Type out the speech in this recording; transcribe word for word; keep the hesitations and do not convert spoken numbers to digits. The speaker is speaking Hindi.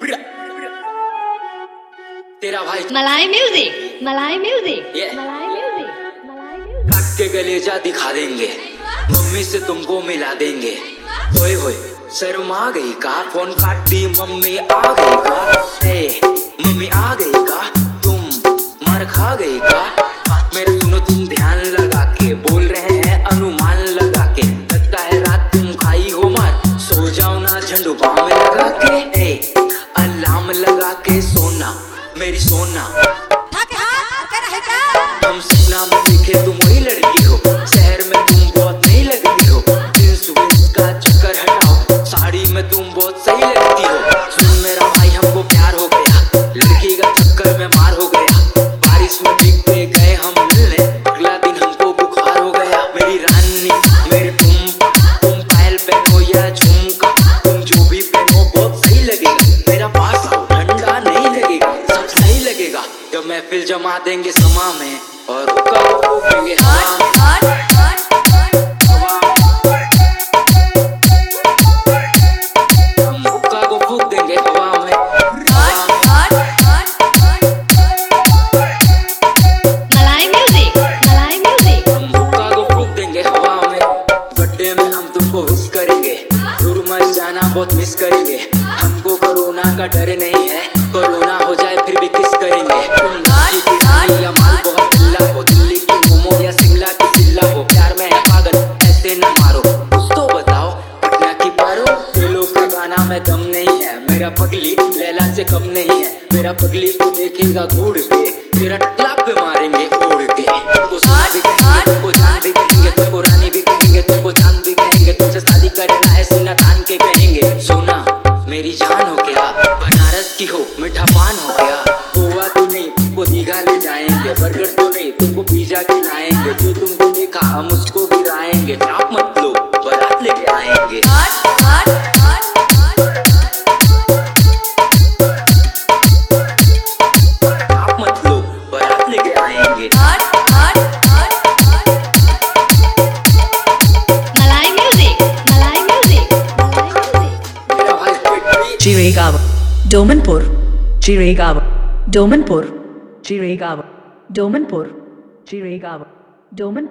तेरा भाई मलाई म्यूजिक मलाई म्यूजिक Yeah. मलाई म्यूजिक मलाई म्यूजिक काट के गलेजा दिखा देंगे, मम्मी से तुमको मिला देंगे। होए होए शर्मा गई का, फोन काट दी मम्मी आ गई का। ए मम्मी आ गई का, तुम मार खा गई का। बात मेरा सुनो तुम ध्यान लगा के, बोल रहे हैं अनुमान लगा के। लगता है रात तुम खाई हो मार, सो जाओ ना झंडू बाम में लगा के। ए अलार्म लगा के सोना मेरी सोना। हम सपना में देखे तुम वही लड़की हो, शहर में तुम बहुत नहीं लगती हो। दिल सुबह का चक्कर हटाओ, साड़ी में तुम बहुत सही लगती हो। सुन मेरा भाई हमको प्यार हो गया, लड़की का चक्कर में मार हो गया। बारिश में भीगते गए हम मिलने, अगला दिन हमको बुखार हो गया। मेरी रानी मेरी तुम तुम पायल पहनो या झुमका, तुम जो भी पहनो बहुत सही लगेगा। मेरा पास आओ ठंडा नहीं लगेगा, सब सही लगेगा। जब महफिल जमा देंगे समा में और हुक्का को फूकेंगे हवा में। हम हुक्का को फूक देंगे हवा में। मलाई म्यूजिक मलाई म्यूजिक हम हुक्का को फूक देंगे हवा में। बर्थडे में हम तुमको विश करेंगे, दूर मत जाना बहुत मिस करेंगे। हमको कोरोना का डर नहीं है, कोरोना हो जाए फिर भी किस करेंगे। तुम नाची की रानी या माल बहुत चिल्ला हो, दिल्ली की मोमो या शिमला की चिल्ला हो। प्यार में है पागल ऐसे न मारो, कुछ तो बताओ पटना की पारो। दिलों का गाना में दम नहीं है, मेरा पगली लैला से कम नहीं है। मेरा पगली को देखेगा घूर के, तेरा टकला पे मारेंगे उड़ के। तुमको सोना भी कहेंगे, तुमको जान भी कहेंगे, तुमको रानी भी कहेंगे, तुमको चांद भी कहेंगे। तुमसे शादी करना है सीना तान के कहेंगे। सोना मेरी जान हो गया, बनारस की हो मीठा पान हो गया। गोवा तो नहीं तुमको दीघा ले जाएंगे, बर्गर तो नहीं तुमको पिज्जा खिलाएंगे। जो तुमको देखा हम उसको गिराएंगे। आप मत लो बारात लेके आएंगे। आप मत लो बारात लेके आएंगे। मलाई म्यूजिक मलाई म्यूजिक मलाई म्यूजिक मेरा भाई पेट Chiragawa, Domanpur, Chiragawa, Domanpur, Chiragawa, Domanpur, Chiragawa, Domanpur.